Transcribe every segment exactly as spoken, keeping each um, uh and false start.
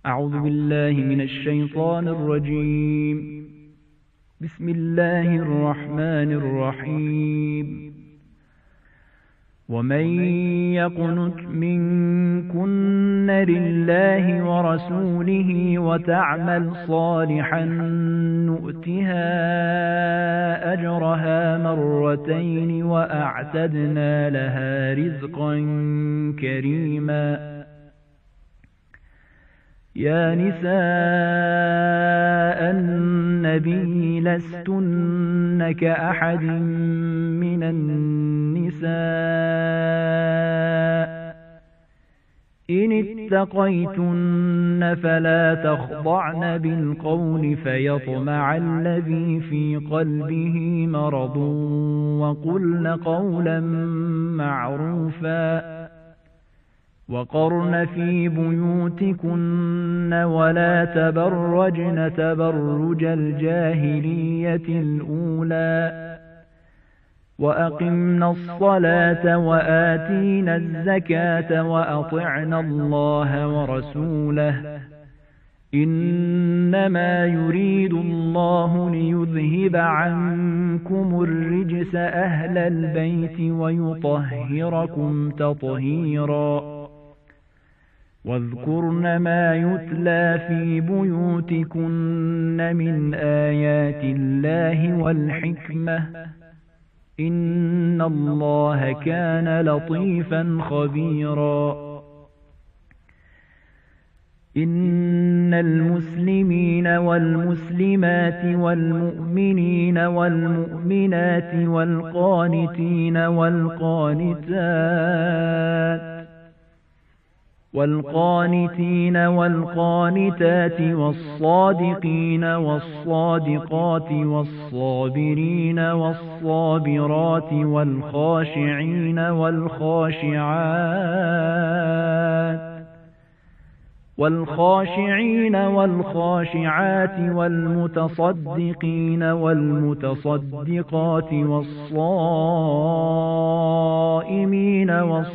أعوذ بالله من الشيطان الرجيم. بسم الله الرحمن الرحيم. ومن يقنت منكن لله ورسوله وتعمل صالحا نؤتها أجرها مرتين وأعتدنا لها رزقا كريما. يا نساء النبي لستن كأحد من النساء إن اتقيتن فلا تخضعن بالقول فيطمع الذي في قلبه مرض وقلن قولا معروفا. وقرن في بيوتكن ولا تبرجن تبرج الجاهلية الأولى وأقمنا الصلاة وآتينا الزكاة وأطعنا الله ورسوله إنما يريد الله ليذهب عنكم الرجس أهل البيت ويطهركم تطهيرا. واذكرن ما يتلى في بيوتكن من آيات الله والحكمة إن الله كان لطيفا خبيرا. إن المسلمين والمسلمات والمؤمنين والمؤمنات والقانتين والقانتات والقانتين والقانتات والصادقين والصادقات والصابرين والصابرات والخاشعين والخاشعات والخاشعين والخاشعات والمتصدقين والمتصدقات والصائمين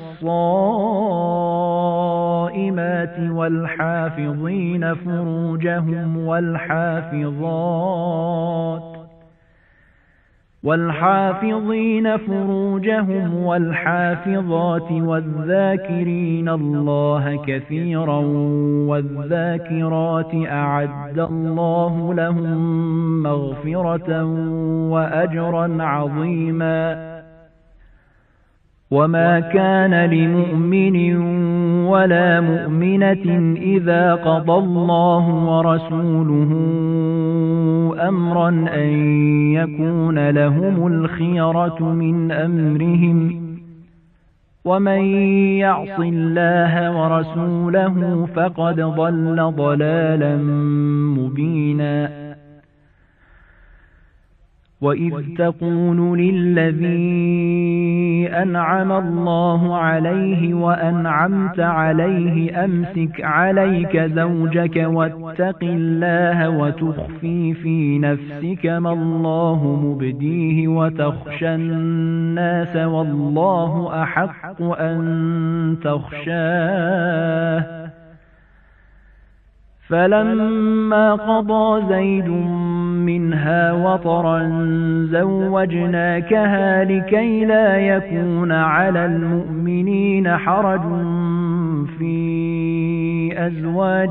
والصائمات والحافظين فروجهم والحافظات والحافظين فروجهم والحافظات والذاكرين الله كثيرا والذاكرات أعد الله لهم مغفرة وأجرا عظيما. وما كان لمؤمن ولا مؤمنة إذا قضى الله ورسوله أمرا أن يكون لهم الخيرة من أمرهم ومن يعص الله ورسوله فقد ضل ضلالا مبينا. وإذ تقول للذي أنعم الله عليه وأنعمت عليه أمسك عليك زوجك واتق الله وتخفي في نفسك ما الله مبديه وتخشى الناس والله أحق أن تخشاه. فلما قضى زيد منها وطرا زوجناكها لكي لا يكون على المؤمنين حرج في أزواج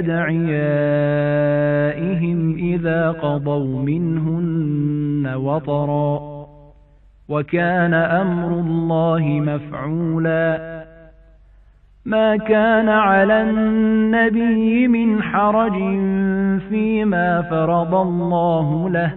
أدعيائهم إذا قضوا منهن وطرا وكان أمر الله مفعولا. ما كان على النبي من حرج فيما فرض الله له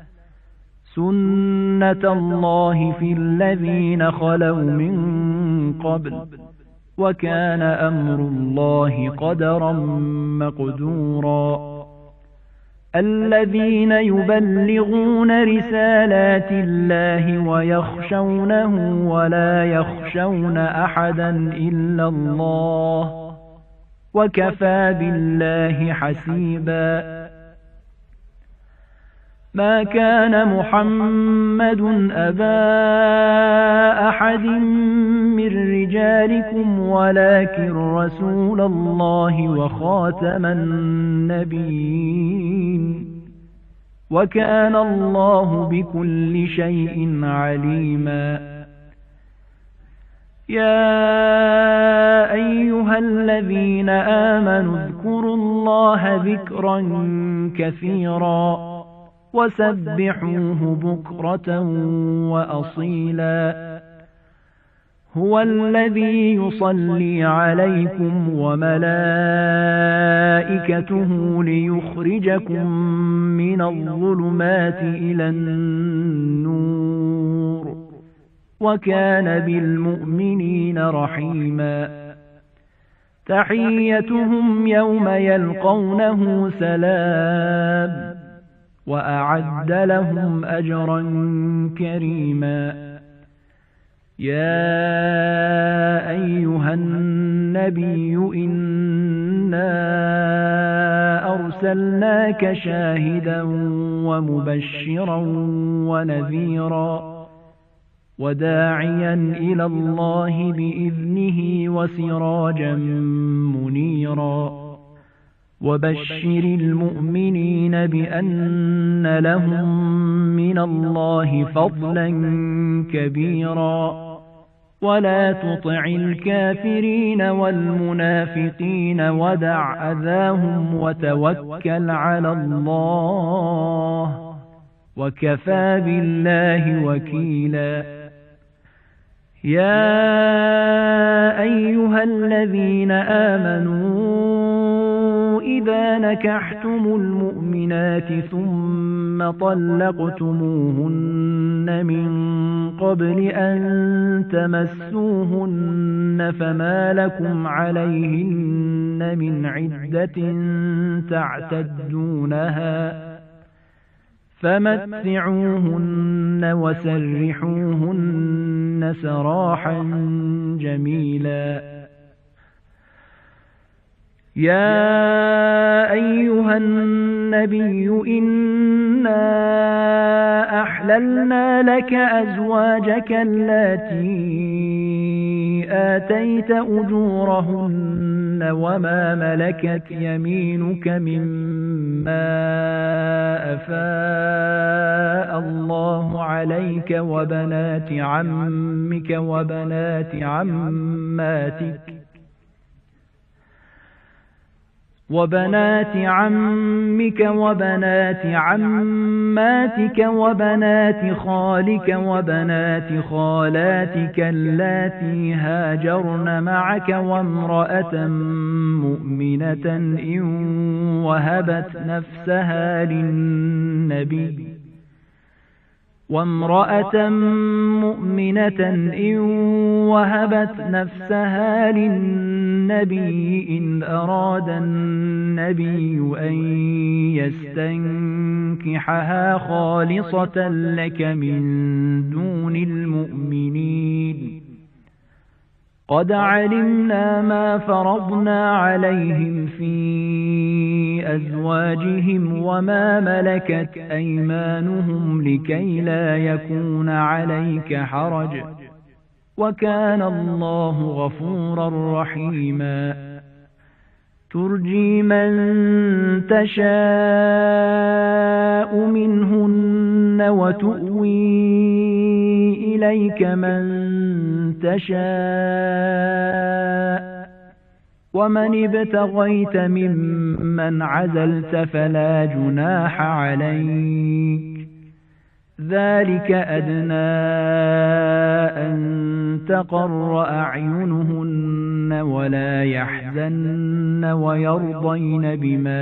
سنة الله في الذين خلوا من قبل وكان أمر الله قدرا مقدورا. الذين يبلغون رسالات الله ويخشونه ولا يخشون أحدا إلا الله وكفى بالله حسيبا. ما كان محمد أبا أحد من رجالكم ولكن رسول الله وخاتم النبيين وكان الله بكل شيء عليما يا أيها الذين آمنوا اذكروا الله ذكرا كثيرا وسبحوه بكرة وأصيلا هو الذي يصلي عليكم وملائكته ليخرجكم من الظلمات إلى النور وكان بالمؤمنين رحيما تحيتهم يوم يلقونه سلام وأعد لهم أجرا كريما يا أيها النبي إنا أرسلناك شاهدا ومبشرا ونذيرا وداعيا إلى الله بإذنه وسراجا منيرا وبشر المؤمنين بأن لهم من الله فضلا كبيرا ولا تطع الكافرين والمنافقين ودع أذاهم وتوكل على الله وكفى بالله وكيلا يا أيها الذين آمنوا إذا نكحتم المؤمنات ثم طلقتموهن من قبل أن تمسوهن فما لكم عليهن من عدة تعتدونها فمتعوهن وسرحوهن سراحا جميلا يا أيها النبي إنا أحللنا لك أزواجك اللاتي آتيت أجورهن وما ملكت يمينك مما أفاء الله عليك وبنات عمك وبنات عماتك وبنات عمك وبنات عماتك وبنات خالك وبنات خالاتك اللاتي هاجرن معك وامرأة مؤمنة إن وهبت نفسها للنبي وامرأة مؤمنة إن وهبت نفسها للنبي إن أراد النبي أن يستنكحها خالصة لك من دون المؤمنين قد علمنا ما فرضنا عليهم في أزواجهم وما ملكت أيمانهم لكي لا يكون عليك حرج وكان الله غفورا رحيما ترجي من تشاء منهن وتؤوي إليك من تشاء ومن ابتغيت ممن عزلت فلا جناح عليك ذلك أدنى أن تقر أعينهن ولا يحزن ويرضين بما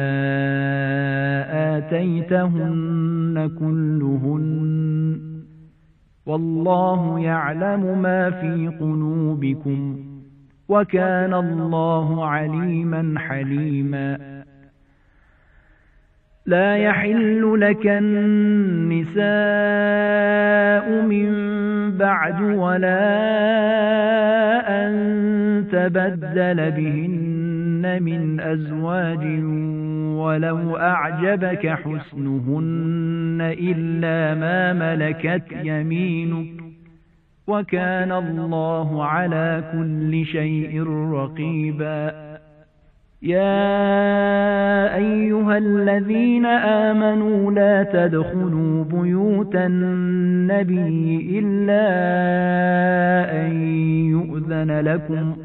آتيتهن كلهن والله يعلم ما في قلوبكم وكان الله عليما حليما لا يحل لك النساء من بعد ولا أن تبدل بهن من أزواج ولو أعجبك حسنهن إلا ما ملكت يمينك وكان الله على كل شيء رقيبا. يا أيها الذين آمنوا لا تدخلوا بيوت النبي إلا أن يؤذن لكم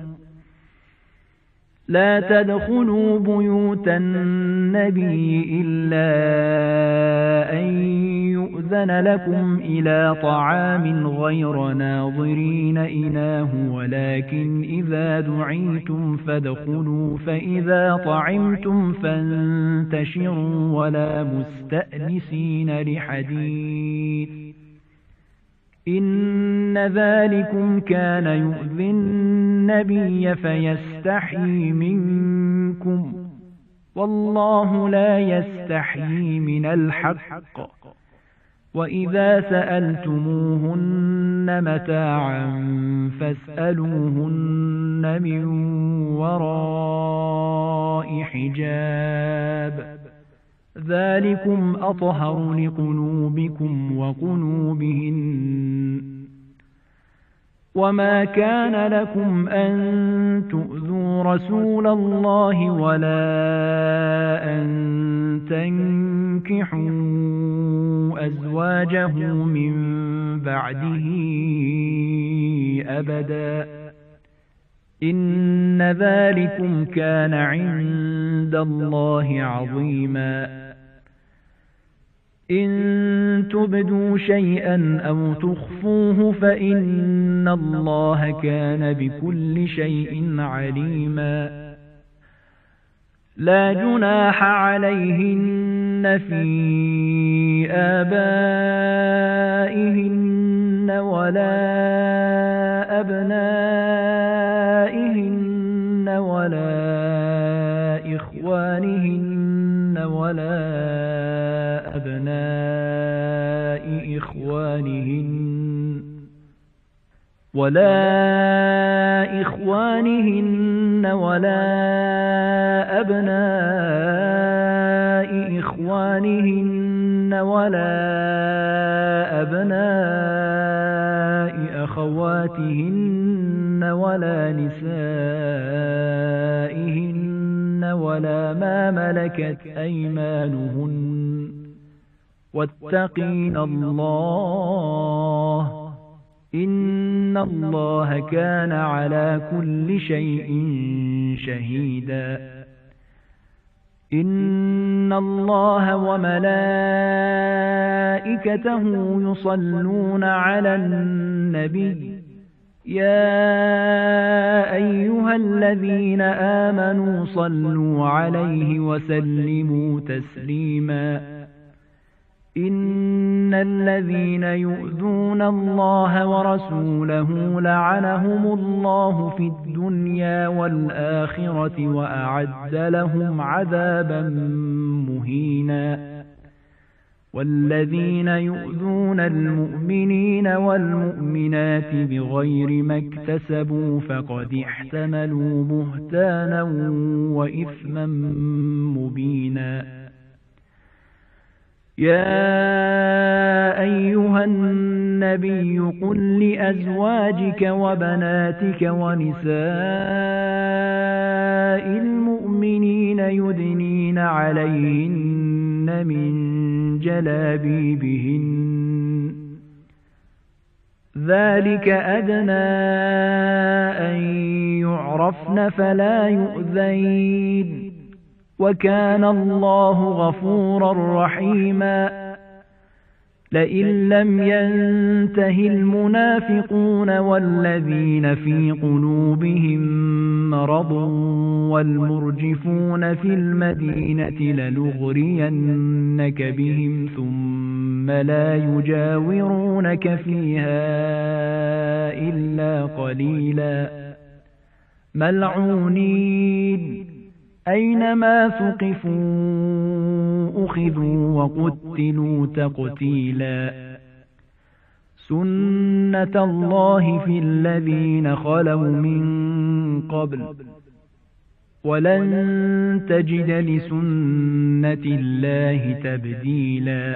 لا تدخلوا بيوت النبي إلا أن يؤذن لكم إلى طعام غير ناظرين إناه ولكن إذا دعيتم فادخلوا فإذا طعمتم فانتشروا ولا مستأنسين لحديث إن ذلكم كان يؤذي النبي فيستحيي منكم والله لا يستحيي من الحق وإذا سألتموهن متاعا فاسألوهن من وراء حجاب ذلكم أطهر لقلوبكم وقلوبهن. وما كان لكم أن تؤذوا رسول الله ولا أن تنكحوا أزواجه من بعده أبدا إن ذلكم كان عند الله عظيما. إن تبدوا شيئا أو تخفوه فإن الله كان بكل شيء عليما. لا جناح عليهن في آبائهن ولا أبنائهن ولا إخوانهن ولا أبناء إخوانهن ولا إخوانهن ولا أبناء إخوانهن ولا أبناء أخواتهن ولا نسائهن ولا ما ملكت أيمانهن واتقين الله إن الله كان على كل شيء شهيدا. إن الله وملائكته يصلون على النبي يا أيها الذين آمنوا صلوا عليه وسلموا تسليما. إن الذين يؤذون الله ورسوله لعنهم الله في الدنيا والآخرة وأعد لهم عذابا مهينا. والذين يؤذون المؤمنين والمؤمنات بغير ما اكتسبوا فقد احتملوا بهتانا وإثما مبينا. يا أيها النبي قل لأزواجك وبناتك ونساء المؤمنين يدنين عليهن من جلابيبهن ذلك أدنى أن يعرفن فلا يؤذين وكان الله غفورا رحيما. لئن لم ينته المنافقون والذين في قلوبهم مرض والمرجفون في المدينة لنغرينك بهم ثم لا يجاورونك فيها إلا قليلا ملعونين أينما ثقفوا أخذوا وقتلوا تقتيلا. سنة الله في الذين خلوا من قبل ولن تجد لسنة الله تبديلا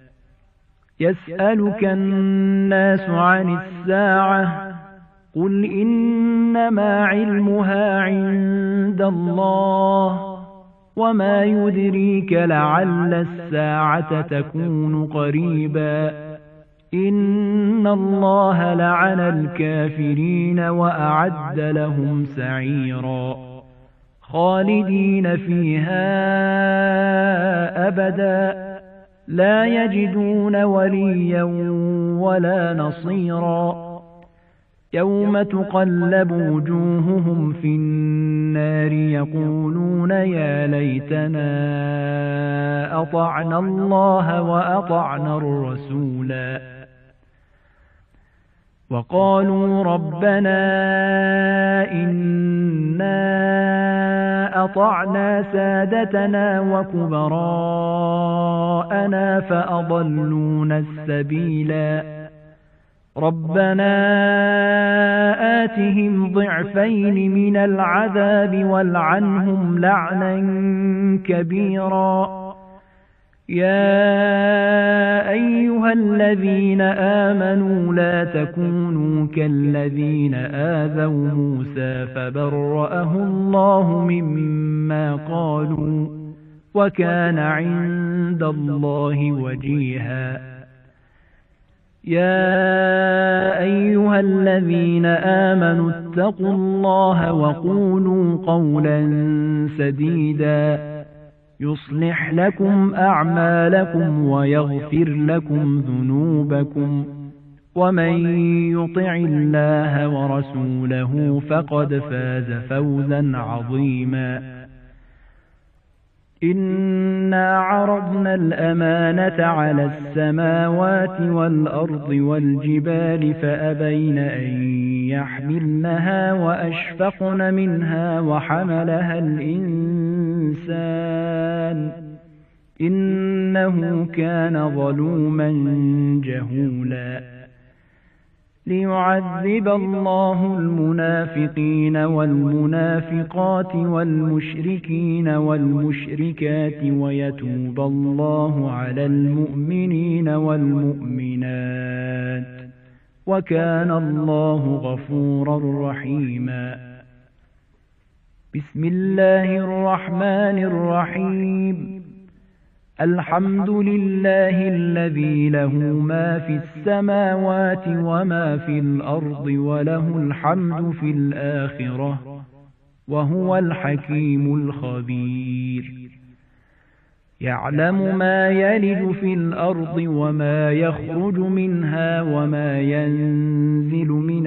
يسألك الناس عن الساعة قل إنما علمها عند الله وما يدريك لعل الساعة تكون قريبا إن الله لعن الكافرين وأعد لهم سعيرا خالدين فيها أبدا لا يجدون وليا ولا نصيرا يوم تقلب وجوههم في النار يقولون يا ليتنا أطعنا الله وأطعنا الرسولا وقالوا ربنا إنا أطعنا سادتنا وكبراءنا فأضلونا السبيلا ربنا آتهم ضعفين من العذاب والعنهم لعنا كبيرا يا أيها الذين آمنوا لا تكونوا كالذين آذوا موسى فبرأه الله مما قالوا وكان عند الله وجيها يا أيها الذين آمنوا اتقوا الله وقولوا قولا سديدا يصلح لكم أعمالكم ويغفر لكم ذنوبكم ومن يطع الله ورسوله فقد فاز فوزا عظيما إنا عرضنا الأمانة على السماوات والأرض والجبال فأبين أن يحملنها وأشفقن منها وحملها الإنسان إنه كان ظلوما جهولا ليعذب الله المنافقين والمنافقات والمشركين والمشركات ويتوب الله على المؤمنين والمؤمنات وكان الله غفورا رحيما بسم الله الرحمن الرحيم الحمد لله الذي له ما في السماوات وما في الأرض وله الحمد في الآخرة وهو الحكيم الخبير يعلم ما يلج في الأرض وما يخرج منها وما ينزل من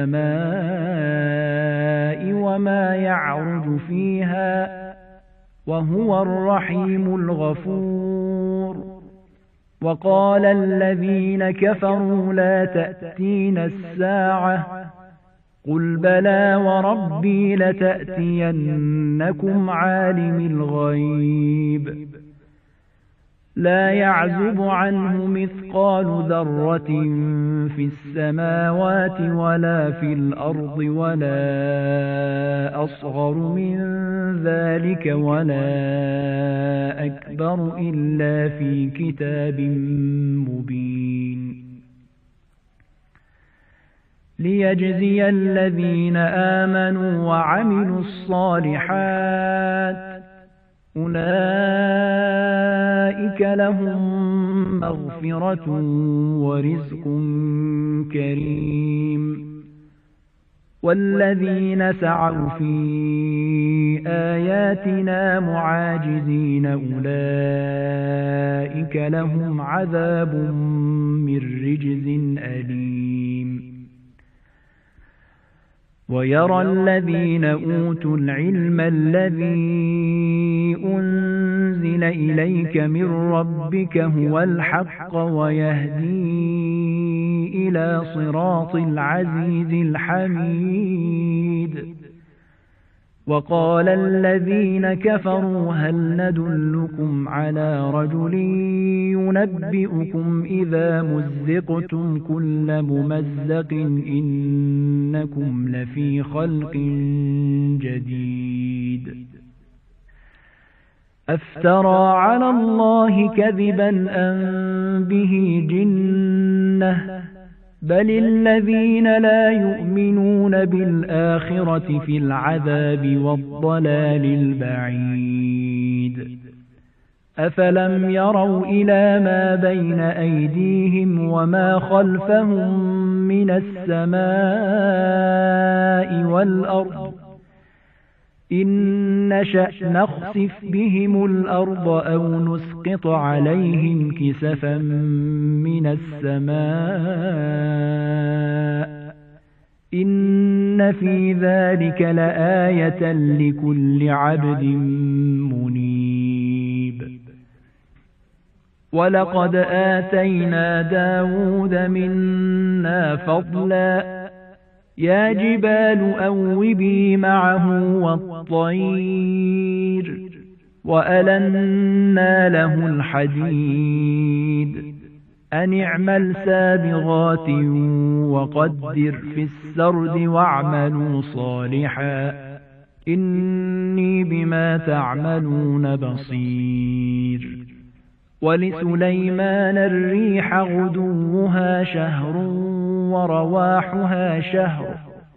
السماء وما يعرج فيها وهو الرحيم الغفور وقال الذين كفروا لا تأتين الساعة قل بلى وربي لتأتينكم عالم الغيب لا يعزب عنه مثقال ذرة في السماوات ولا في الأرض ولا أصغر من ذلك ولا أكبر إلا في كتاب مبين ليجزي الذين آمنوا وعملوا الصالحات أولئك لهم مغفرة ورزق كريم والذين سعوا في آياتنا معاجزين أولئك لهم عذاب من رجز أليم ويرى الذين أوتوا العلم الذي أنزل إليك من ربك هو الحق ويهدي إلى صراط العزيز الحميد وقال الذين كفروا هل ندلكم على رجل ينبئكم إذا مزقتم كل ممزق إنكم لفي خلق جديد أفترى على الله كذبا أم به جنة بل الذين لا يؤمنون بالآخرة في العذاب والضلال البعيد أفلم يروا إلى ما بين أيديهم وما خلفهم من السماء والأرض إن نشأ نخسف بهم الأرض أو نسقط عليهم كسفا من السماء إن في ذلك لآية لكل عبد منيب ولقد آتينا داود منا فضلا يا جبال أوبي معه والطير وألنا له الحديد أن اعمل سابغات وقدر في السرد واعملوا صالحا إني بما تعملون بصير ولسليمان الريح غدوها شهر ورواحها شهر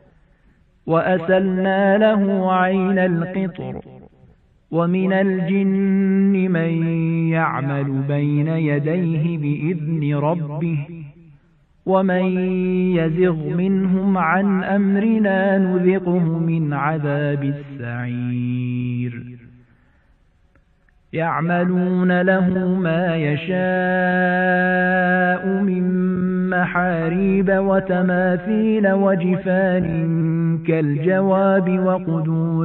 وأسلنا له عين القطر ومن الجن من يعمل بين يديه بإذن ربه ومن يزغ منهم عن أمرنا نذقه من عذاب السعير يعملون له ما يشاء من محاريب وتماثيل وجفان كالجواب وقدور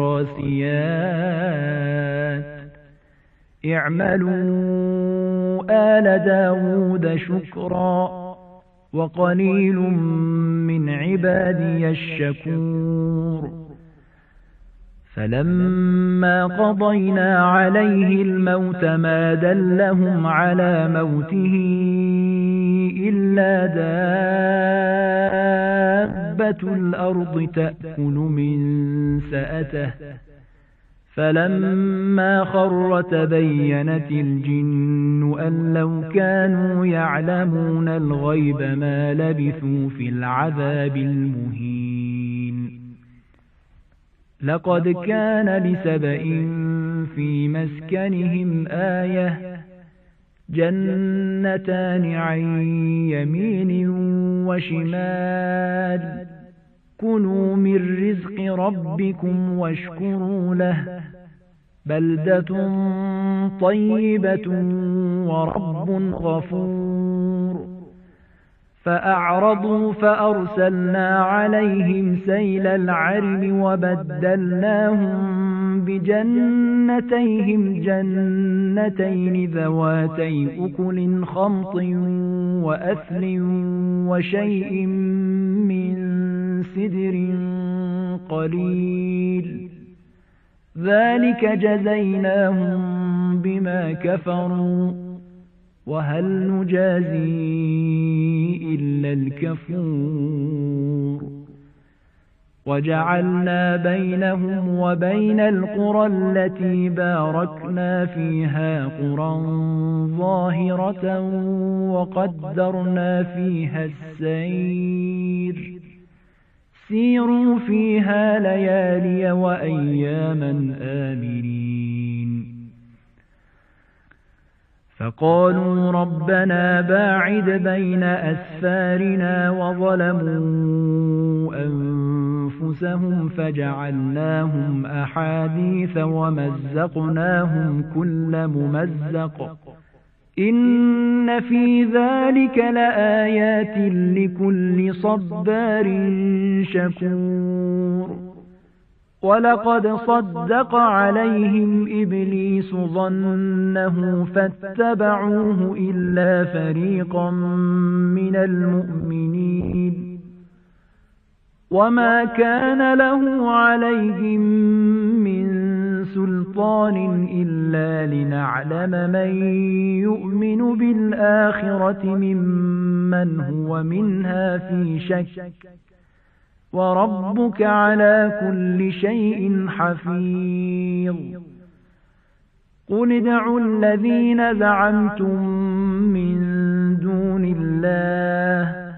الراسيات اعملوا آل داود شكرا وقليل من عبادي الشكور فلما قضينا عليه الموت ما دلهم على موته إلا دابة الأرض تأكل من سأته فلما خر تبينت الجن أن لو كانوا يعلمون الغيب ما لبثوا في العذاب المهين لقد كان لسبإ في مسكنهم آية جنتان عن يمين وشمال كلوا من رزق ربكم واشكروا له بلدة طيبة ورب غفور فأعرضوا فأرسلنا عليهم سيل العرم وبدلناهم بجنتيهم جنتين ذواتي أكل خمط وأثل وشيء من سدر قليل ذلك جزيناهم بما كفروا وهل نجازي إلا الكفور وجعلنا بينهم وبين القرى التي باركنا فيها قرى ظاهرة وقدرنا فيها السير سيروا فيها ليالي وأياما آمنين فقالوا ربنا باعد بين أسفارنا وظلموا أنفسهم فجعلناهم أحاديث ومزقناهم كل ممزق إن في ذلك لآيات لكل صبار شكور ولقد صدق عليهم إبليس ظنه فاتبعوه إلا فريقا من المؤمنين وما كان له عليهم من سلطان إلا لنعلم من يؤمن بالآخرة ممن هو منها في شك وربك على كل شيء حفيظ قل ادعوا الذين زعمتم من دون الله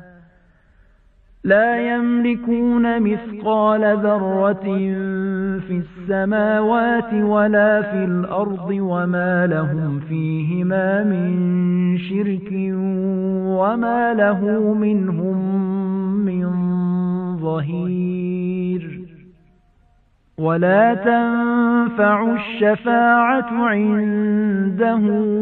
لا يملكون مثقال ذرة في السماوات ولا في الأرض وما لهم فيهما من شرك وما له منهم من ظهير ولا تنفع الشفاعة عنده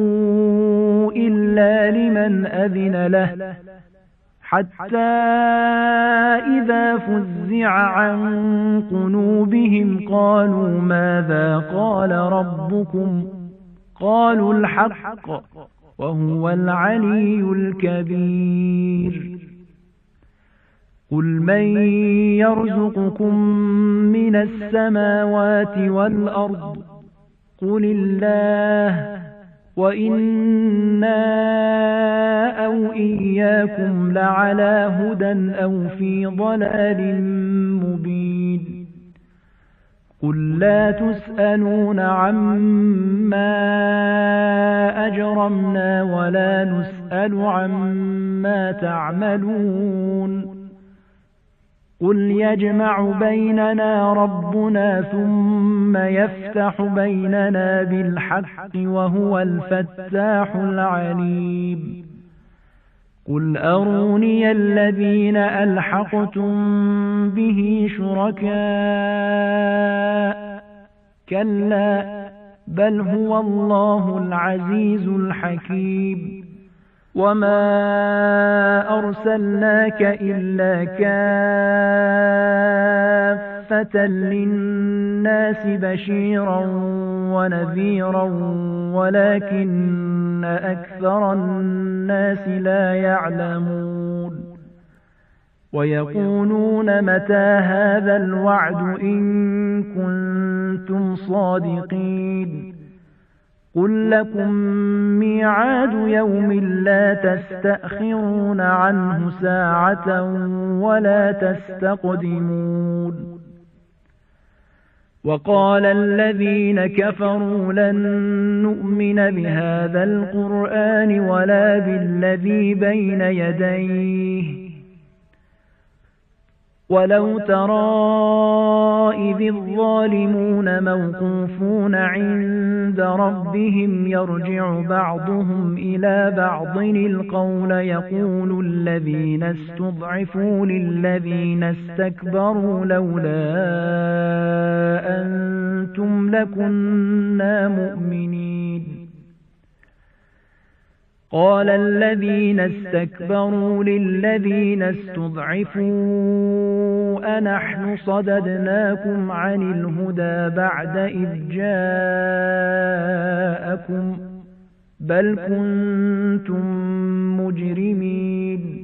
إلا لمن أذن له حتى إذا فزع عن قلوبهم قالوا ماذا قال ربكم قالوا الحق وهو العلي الكبير قل من يرزقكم من السماوات والأرض قل الله وإنا أو إياكم لعلى هدى أو في ضلال مبين قل لا تسألون عما أجرمنا ولا نسأل عما تعملون قل يجمع بيننا ربنا ثم يفتح بيننا بالحق وهو الفتاح العليم قل أروني الذين ألحقتم به شركاء كلا بل هو الله العزيز الحكيم وما أرسلناك إلا كافة للناس بشيرا ونذيرا ولكن أكثر الناس لا يعلمون ويقولون متى هذا الوعد إن كنتم صادقين قل لكم ميعاد يوم لا تستأخرون عنه ساعة ولا تستقدمون وقال الذين كفروا لن نؤمن بهذا القرآن ولا بالذي بين يديه ولو ترى إذ الظالمون موقوفون عند ربهم يرجع بعضهم إلى بعض القول يقول الذين استضعفوا للذين استكبروا لولا أنتم لكنا مؤمنين قال الذين استكبروا للذين استضعفوا أنحن صددناكم عن الهدى بعد إذ جاءكم بل كنتم مجرمين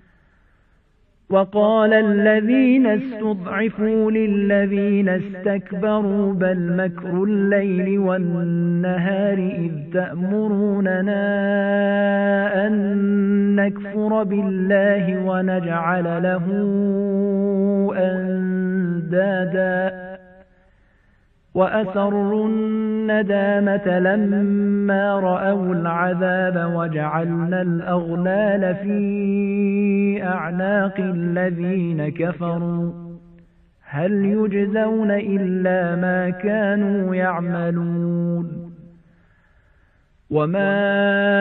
وقال الذين استضعفوا للذين استكبروا بل مكر الليل والنهار إذ تأمروننا أن نكفر بالله ونجعل له أندادا وأسروا الندامة لما رأوا العذاب وجعلنا الأغلال في أعناق الذين كفروا هل يجزون إلا ما كانوا يعملون وما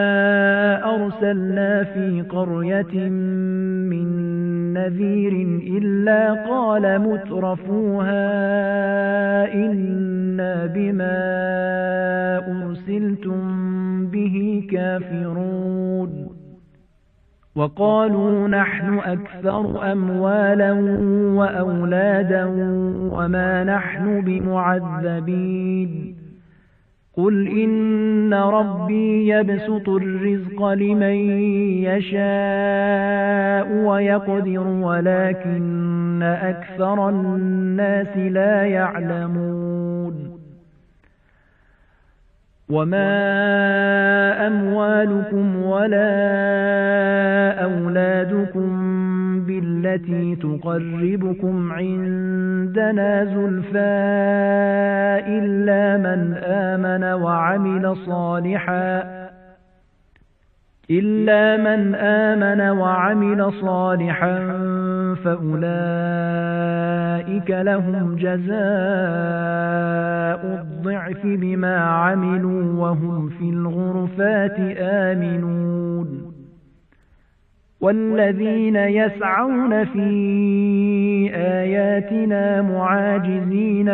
أرسلنا في قرية من نذير إلا قال مترفوها إنا بما أرسلتم به كافرون وقالوا نحن أكثر أموالا وأولادا وما نحن بمعذبين قل إن ربي يبسط الرزق لمن يشاء ويقدر ولكن أكثر الناس لا يعلمون وما أموالكم ولا أولادكم بالتي التي تقربكم عندنا زلفى إلا من آمن وعمل صالحا إلا من آمن وعمل صالحا فأولئك لهم جزاء الضعف بما عملوا وهم في الغرفات آمنون والذين يسعون في آياتنا معاجزين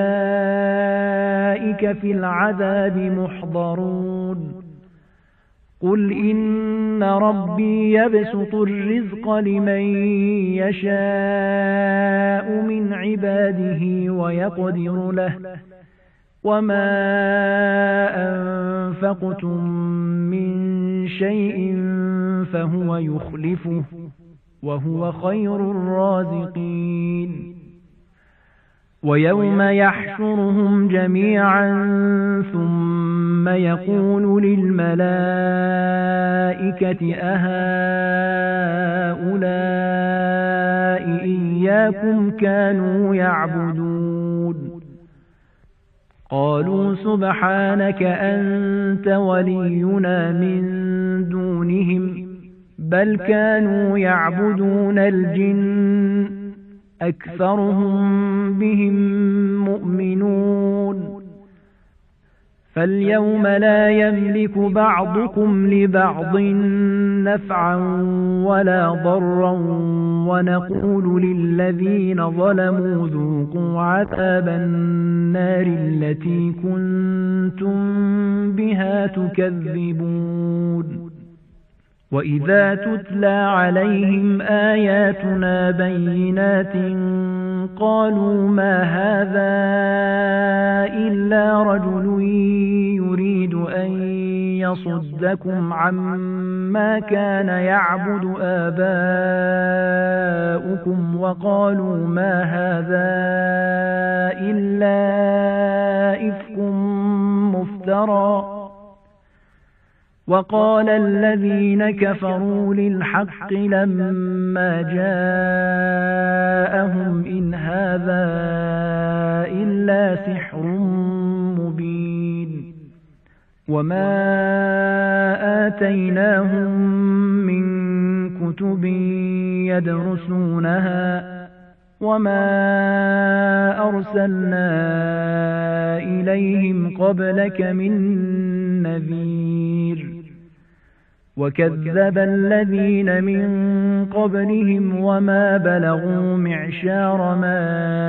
أولئك في العذاب محضرون قل إن ربي يبسط الرزق لمن يشاء من عباده ويقدر له وما أنفقتم من شيء فهو يخلفه وهو خير الرازقين ويوم يحشرهم جميعا ثم يقول للملائكة أهؤلاء إياكم كانوا يعبدون قالوا سبحانك أنت ولينا من دونهم بل كانوا يعبدون الجن أكثرهم بهم مؤمنون فاليوم لا يملك بعضكم لبعض نفعا ولا ضرا ونقول للذين ظلموا ذوقوا عذاب النار التي كنتم بها تكذبون وإذا تتلى عليهم آياتنا بينات قالوا ما هذا إلا رجل يريد أن يصدكم عما كان يعبد آباؤكم وقالوا ما هذا إلا إفك مفترى وقال الذين كفروا للحق لما جاءهم إن هذا إلا سحر مبين وما آتيناهم من كتب يدرسونها وما أرسلنا إليهم قبلك من نذير وكذب الذين من قبلهم وما بلغوا معشار ما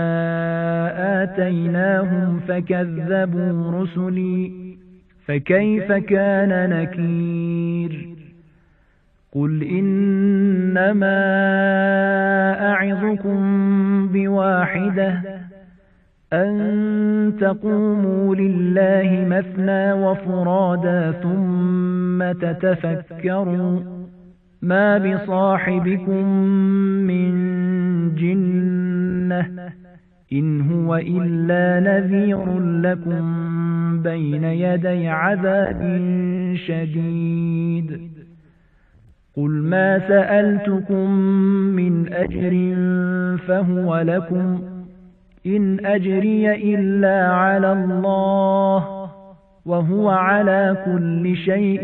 آتيناهم فكذبوا رسلي فكيف كان نكير قل إنما أعظكم بواحدة أن تقوموا لله مثنى وفرادا ثم تتفكروا ما بصاحبكم من جنة إن هو إلا نذير لكم بين يدي عذاب شديد قل ما سألتكم من أجر فهو لكم إن أجري إلا على الله وهو على كل شيء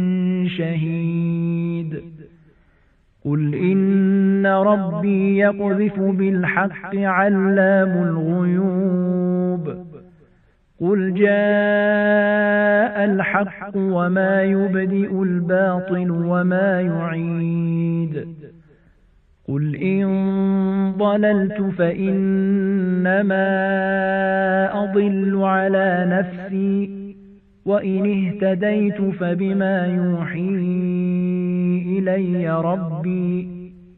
شهيد قل إن ربي يقذف بالحق علام الغيوب قل جاء الحق وما يبدئ الباطل وما يعيد قل إن ضللت فإنما أضل على نفسي وإن اهتديت فبما يوحي إلي ربي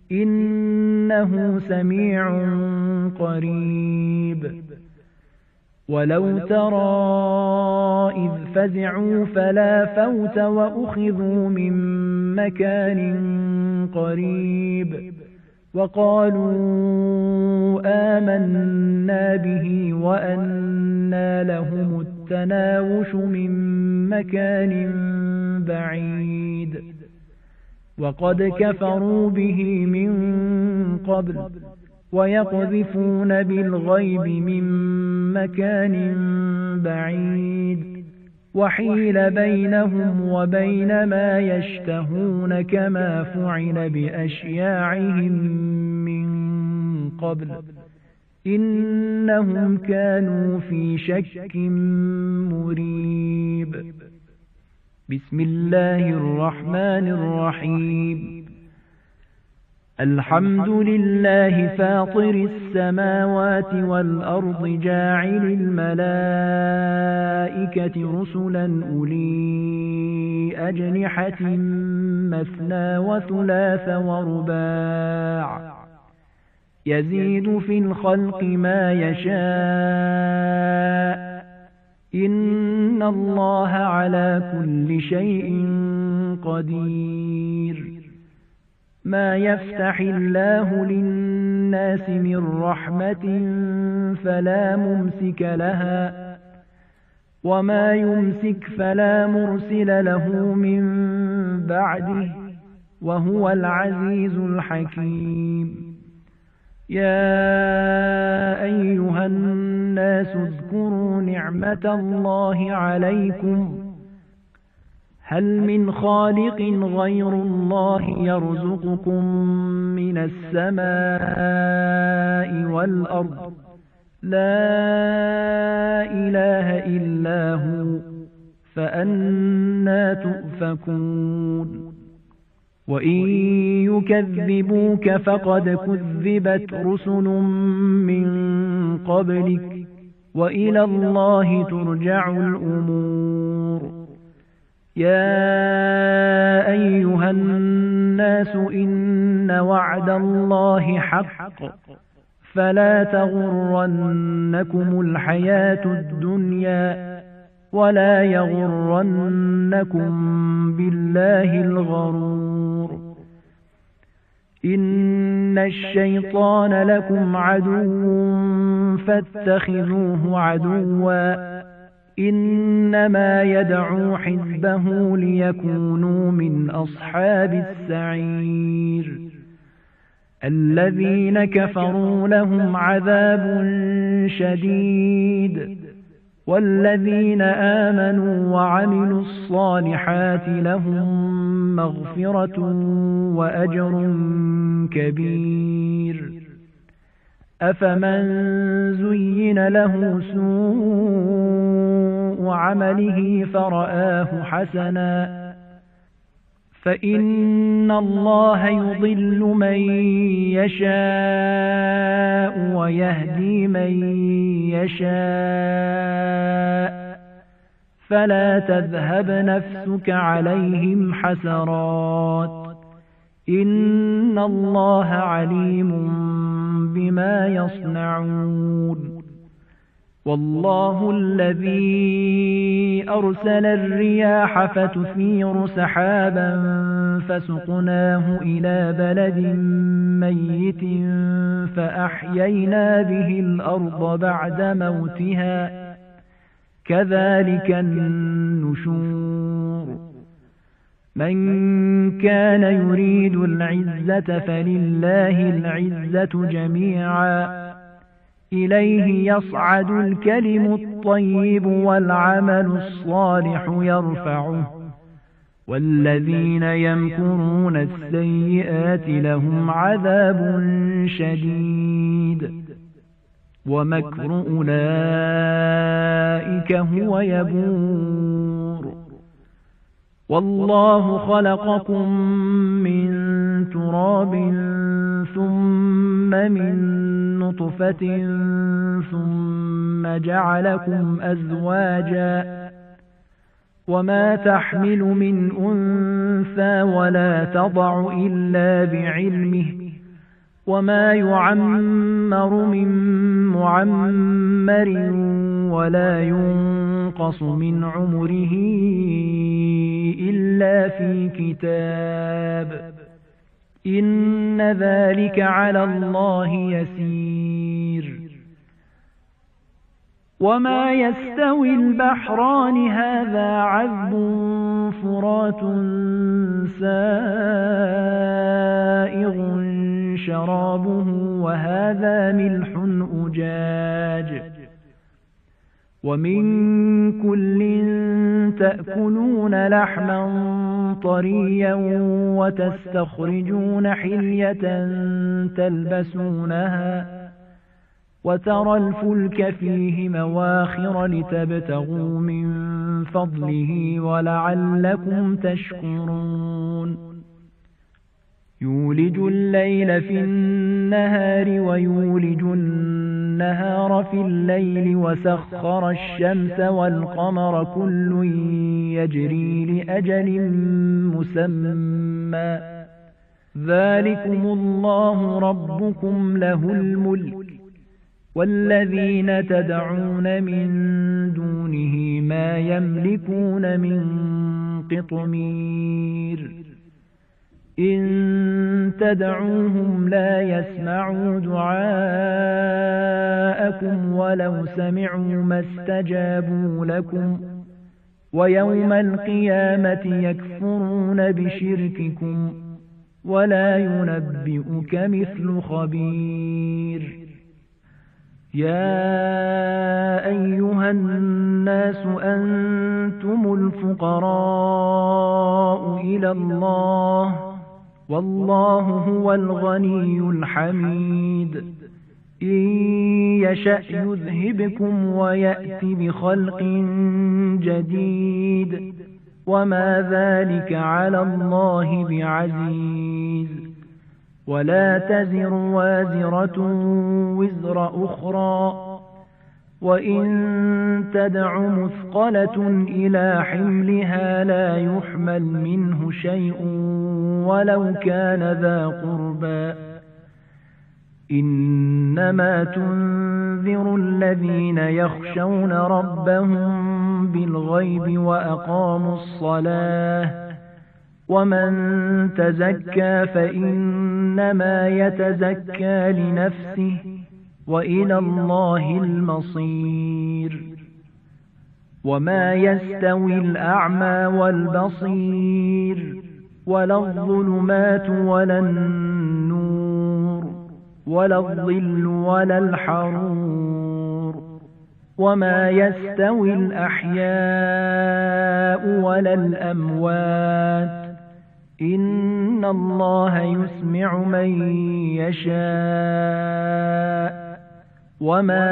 إنه سميع قريب ولو ترى إذ فزعوا فلا فوت وأخذوا من مكان قريب وقالوا آمنا به وأنى لهم التناوش من مكان بعيد وقد كفروا به من قبل ويقذفون بالغيب من مكان بعيد وحيل بينهم وبين ما يشتهون كما فعل بأشياعهم من قبل إنهم كانوا في شك مريب. بسم الله الرحمن الرحيم. الحمد لله فاطر السماوات والأرض جاعل الملائكة رسلا أولي أجنحة مثنى وثلاث ورباع يزيد في الخلق ما يشاء إن الله على كل شيء قدير. ما يفتح الله للناس من رحمة فلا ممسك لها وما يمسك فلا مرسل له من بعده وهو العزيز الحكيم. يا أيها الناس اذكروا نعمة الله عليكم هل من خالق غير الله يرزقكم من السماء والأرض لا إله إلا هو فأنى تؤفكون. وإن يكذبوك فقد كذبت رسل من قبلك وإلى الله ترجع الأمور. يا أيها الناس إن وعد الله حق فلا تغرنكم الحياة الدنيا ولا يغرنكم بالله الغرور. إن الشيطان لكم عدو فاتخذوه عدوا إنما يدعو حزبه ليكونوا من أصحاب السعير. الذين كفروا لهم عذاب شديد والذين آمنوا وعملوا الصالحات لهم مغفرة وأجر كبير. أفمن زين له سوء عمله فرآه حسنا فإن الله يضل من يشاء ويهدي من يشاء فلا تذهب نفسك عليهم حسرات إن الله عليم بما يصنعون. والله الذي أرسل الرياح فتثير سحابا فسقناه إلى بلد ميت فأحيينا به الأرض بعد موتها كذلك النشور. من كان يريد العزة فلله العزة جميعا إليه يصعد الكلم الطيب والعمل الصالح يرفعه والذين يمكرون السيئات لهم عذاب شديد ومكر أولئك هو يبور. والله خلقكم من تراب ثم من نطفة ثم جعلكم أزواجا وما تحمل من أنثى ولا تضع إلا بعلمه وما يعمر من معمر ولا ينقص من عمره إلا في كتاب إن ذلك على الله يسير. وما يستوي البحران هذا عذب فرات سائغ شرابه وهذا ملح أجاج ومن كل تأكلون لحما طريا وتستخرجون حلية تلبسونها وترى الفلك فيه مواخر لتبتغوا من فضله ولعلكم تشكرون يولج الليل في النهار ويولج النهار في الليل وسخر الشمس والقمر كل يجري لأجل مسمى ذلكم الله ربكم له الملك والذين تدعون من دونه ما يملكون من قطمير إن تدعوهم لا يسمعوا دعاءكم ولو سمعوا ما استجابوا لكم ويوم القيامة يكفرون بشرككم ولا ينبئك مثل خبير يا أيها الناس أنتم الفقراء إلى الله والله هو الغني الحميد إن يشأ يذهبكم ويأت بخلق جديد وما ذلك على الله بعزيز ولا تزر وازرة وزر أخرى وإن تدع مثقلة إلى حملها لا يحمل منه شيء ولو كان ذا قربى إنما تنذر الذين يخشون ربهم بالغيب وأقاموا الصلاة ومن تزكى فإنما يتزكى لنفسه وإلى الله المصير وما يستوي الأعمى والبصير ولا الظلمات ولا النور ولا الظل ولا الحرور وما يستوي الأحياء ولا الأموات إن الله يسمع من يشاء وما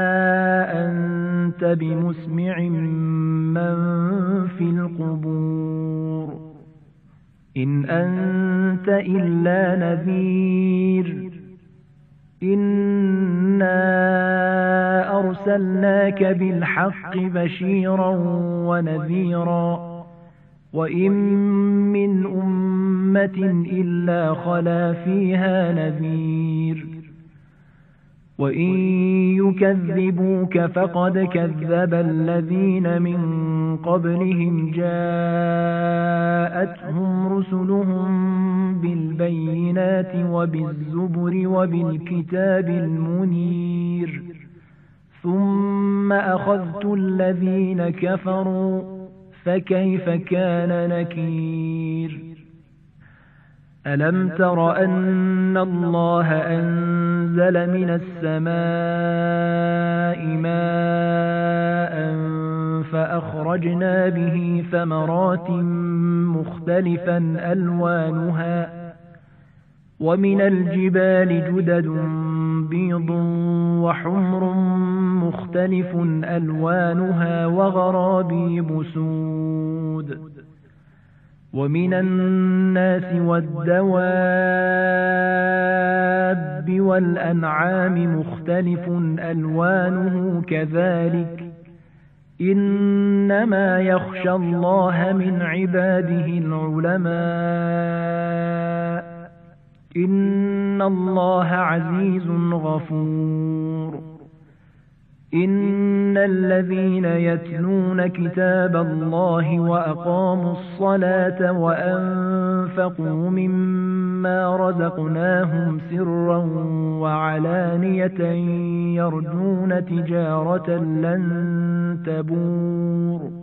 أنت بمسمع من في القبور إن أنت إلا نذير إنا أرسلناك بالحق بشيرا ونذيرا وإن من أمة إلا خلا فيها نذير وإن يكذبوك فقد كذب الذين من قبلهم جاءتهم رسلهم بالبينات وبالزبر وبالكتاب المنير ثم أخذت الذين كفروا فكيف كان نكير ألم تر أن الله أنزل من السماء ماء فأخرجنا به ثمرات مختلفا ألوانها ومن الجبال جدد بيض وحمر مختلف ألوانها وغرابيب سود ومن الناس والدواب والأنعام مختلف ألوانه كذلك إنما يخشى الله من عباده العلماء إن الله عزيز غفور إن الذين يتلون كتاب الله وأقاموا الصلاة وأنفقوا مما رزقناهم سرا وعلانية يرجون تجارة لن تبور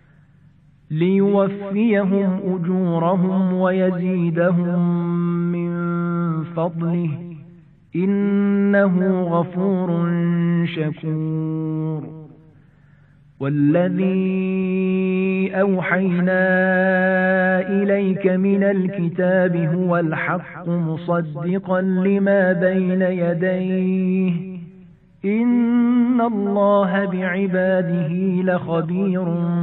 ليوفيهم أجورهم ويزيدهم من فضله إنه غفور شكور والذي أوحينا إليك من الكتاب هو الحق مصدقا لما بين يديه إن الله بعباده لخبير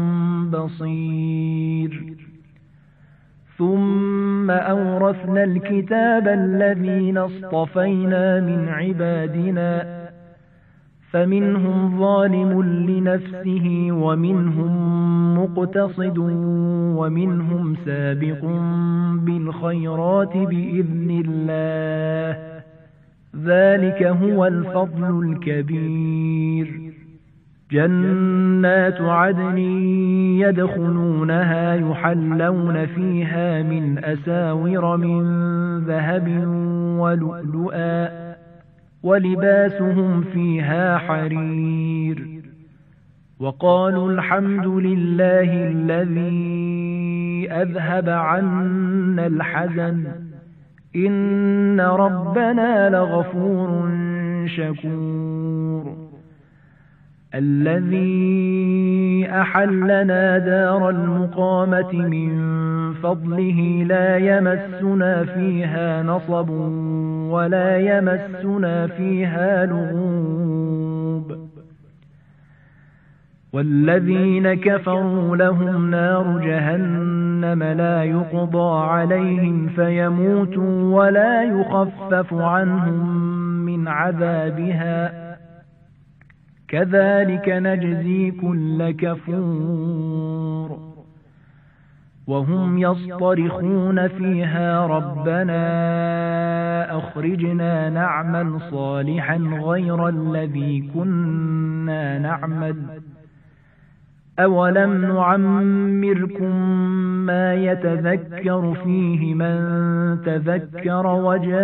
بصير ثم أورثنا الكتاب الذين اصطفينا من عبادنا فمنهم ظالم لنفسه ومنهم مقتصد ومنهم سابق بالخيرات بإذن الله ذلك هو الفضل الكبير جنات عدن يدخلونها يحلون فيها من أساور من ذهب ولؤلؤا ولباسهم فيها حرير وقالوا الحمد لله الذي أذهب عنا الحزن إن ربنا لغفور شكور الذي أحلنا دار المقامة من فضله لا يمسنا فيها نصب ولا يمسنا فيها لغوب والذين كفروا لهم نار جهنم لا يقضى عليهم فيموتوا ولا يخفف عنهم من عذابها كذلك نجزي كل كفور وهم يصطرخون فيها ربنا أخرجنا نعمل صالحا غير الذي كنا نعمل أولم نعمركم ما يتذكر فيه من تذكر وجاءكم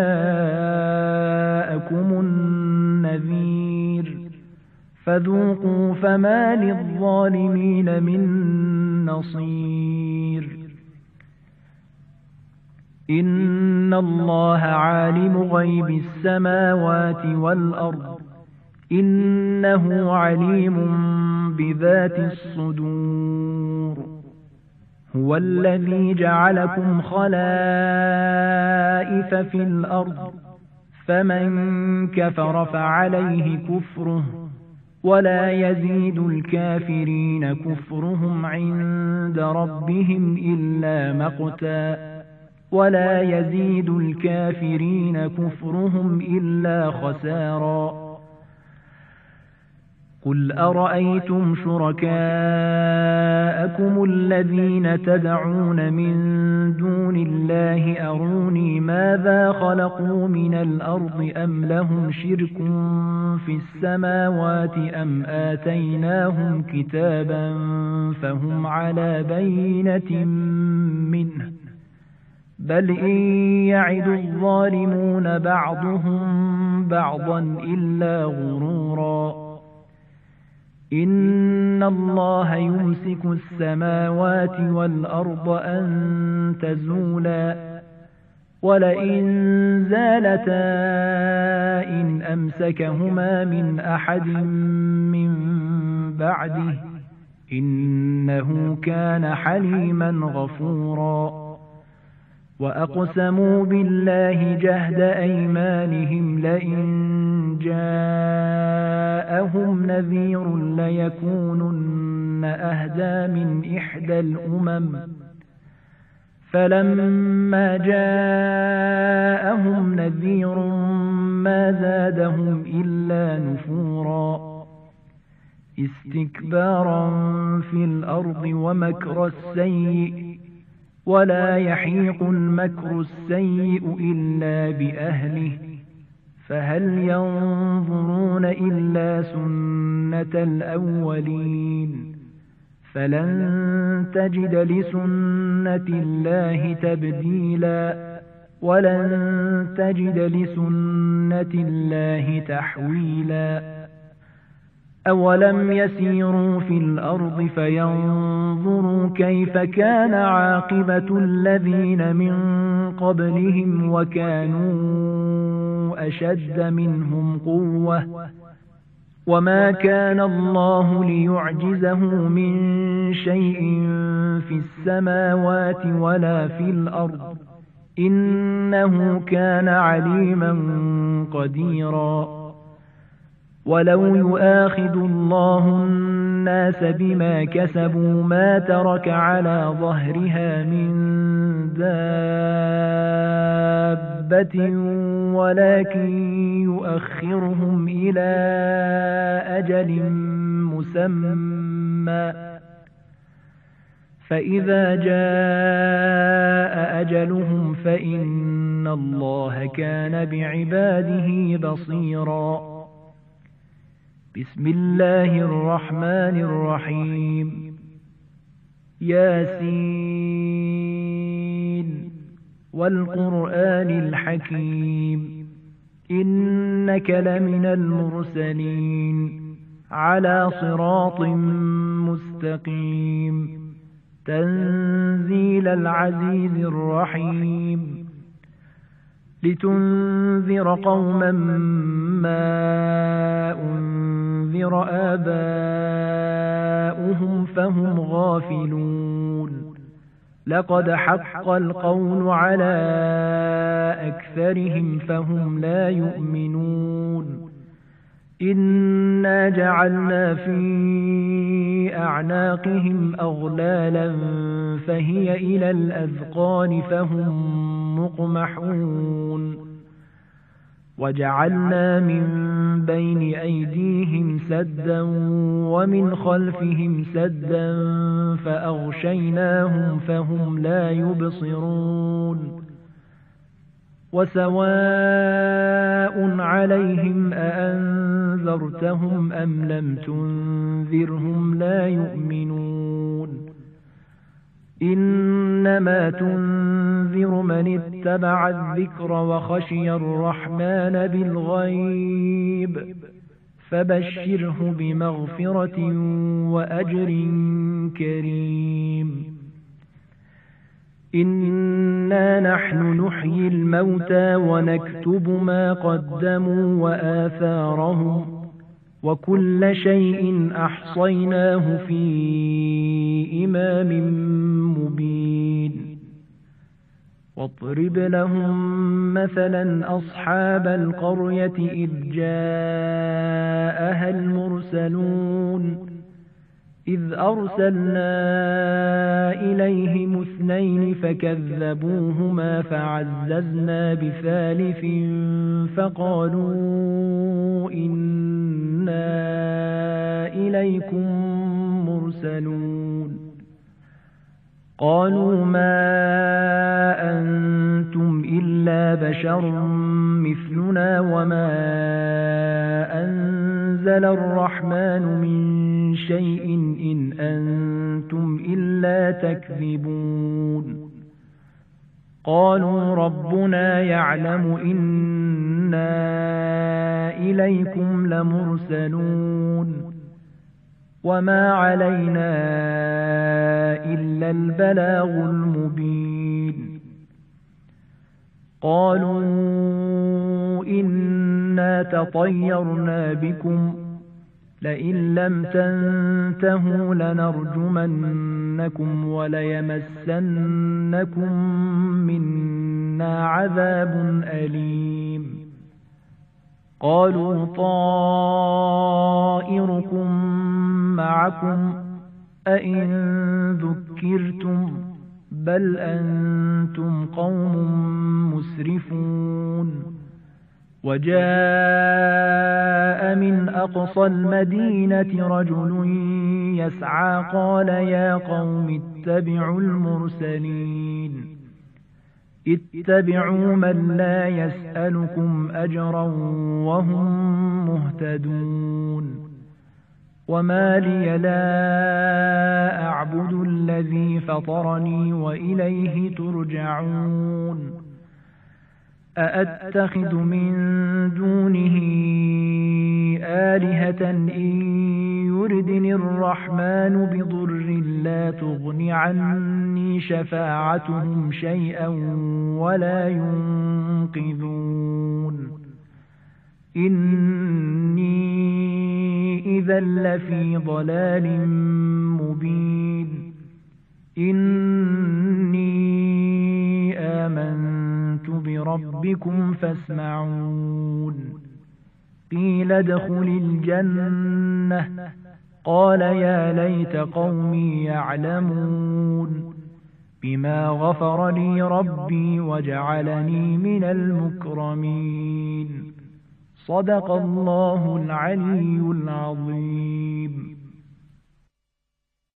النذير فذوقوا فما للظالمين من نصير إن الله عالم غيب السماوات والأرض إنه عليم بذات الصدور هو الذي جعلكم خلائف في الأرض فمن كفر فعليه كفره ولا يزيد الكافرين كفرهم عند ربهم إلا مقتا ولا يزيد الكافرين كفرهم إلا خسارا قل أرأيتم شركاءكم الذين تدعون من دون الله أروني ماذا خلقوا من الأرض أم لهم شرك في السماوات أم آتيناهم كتابا فهم على بينة منه بل إن يعد الظالمون بعضهم بعضا إلا غرورا إن الله يمسك السماوات والأرض أن تزولا ولئن زالتا إن أمسكهما من أحد من بعده إنه كان حليما غفورا وأقسموا بالله جهد أيمانهم لئن جاءهم نذير ليكونن أهدى من إحدى الأمم فلما جاءهم نذير ما زادهم إلا نفورا استكبارا في الأرض ومكر السيء ولا يحيق المكر السيء إلا بأهله فهل ينظرون إلا سنة الأولين فلن تجد لسنة الله تبديلا ولن تجد لسنة الله تحويلا أولم يسيروا في الأرض فينظروا كيف كان عاقبة الذين من قبلهم وكانوا أشد منهم قوة وما كان الله ليعجزه من شيء في السماوات ولا في الأرض إنه كان عليما قديرا ولو يؤاخذ الله الناس بما كسبوا ما ترك على ظهرها من دابة ولكن يؤخرهم إلى أجل مسمى فإذا جاء أجلهم فإن الله كان بعباده بصيرا. بسم الله الرحمن الرحيم. ياسين والقرآن الحكيم إنك لمن المرسلين على صراط مستقيم تنزيل العزيز الرحيم لتنذر قوما ما أنذر آباؤهم فهم غافلون لقد حق القول على أكثرهم فهم لا يؤمنون إنا جعلنا في أعناقهم أغلالا فهي إلى الأذقان فهم مقمحون وجعلنا من بين أيديهم سدا ومن خلفهم سدا فأغشيناهم فهم لا يبصرون وسواء عليهم أأنذرتهم أم لم تنذرهم لا يؤمنون إنما تنذر من اتبع الذكر وخشي الرحمن بالغيب فبشره بمغفرة وأجر كريم. إنا نحن نحيي الموتى ونكتب ما قدموا وآثارهم وكل شيء أحصيناه في إمام مبين. واضرب لهم مثلا أصحاب القرية إذ جاءها المرسلون إذ أرسلنا إليهم اثنين فكذبوهما فعززنا بثالث فقالوا إنا إليكم مرسلون قالوا ما أنتم إلا بشر مثلنا وما أنزل الرحمن من شيء إن أنتم إلا تكذبون قالوا ربنا يعلم إنا إليكم لمرسلون وما علينا إلا البلاغ المبين. قالوا إنا تطيرنا بكم لئن لم تنتهوا لنرجمنكم وليمسنكم منا عذاب أليم. قالوا طائركم معكم أئن ذكرتم بل أنتم قوم مسرفون. وجاء من أقصى المدينة رجل يسعى قال يا قوم اتبعوا المرسلين اتبعوا من لا يسألكم أجرا وهم مهتدون وما لي لا أعبد الذي فطرني وإليه ترجعون أأتخذ من دونه آلهة إن يردني الرحمن بضر لا تغن عني شفاعتهم شيئا ولا ينقذون إني إذا لفي ضلال مبين إني آمنت بربكم فاسمعون قيل ادخل الجنة قال يا ليت قومي يعلمون بما غفر لي ربي وجعلني من المكرمين صدق الله العلي العظيم.